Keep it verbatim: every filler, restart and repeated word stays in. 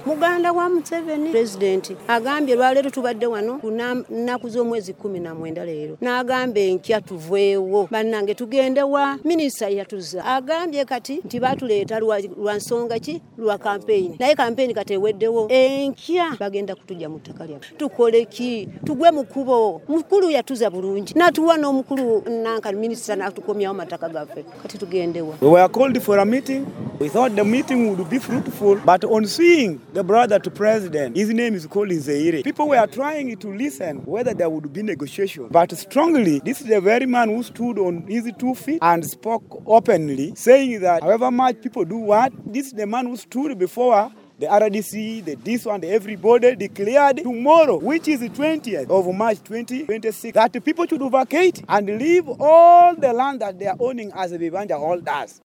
muganda wa Museveni president agambye lwaleero tubadde wano nnaku z'omwezi kumi na mwenda leero n'agambye enkya tuveewo bannange tugende wa minisita yatuza agambye kati nti baatuleeta lwa nsonga ki lwa campaign naye campaign kati eweddewo enkya bagenda kutujja mu ttaka lyaffe tukole ki tugwe mu kkubo mukulu yatuza bulungi natuwa n'omukulu nanka minisita n'atukomyawo mataka gaffe kati tugendewa. We were called for a meeting. We thought the meeting would be fruitful, but on seeing the brother to president, his name is called Zaire, people were trying to listen whether there would be negotiation. But strongly, this is the very man who stood on his two feet and spoke openly, saying that however much people do what, this is the man who stood before the R D C, the this one, the everybody declared tomorrow, which is the twentieth of March twenty twenty-six, that the people should vacate and leave all the land that they are owning as the Bibanja holders.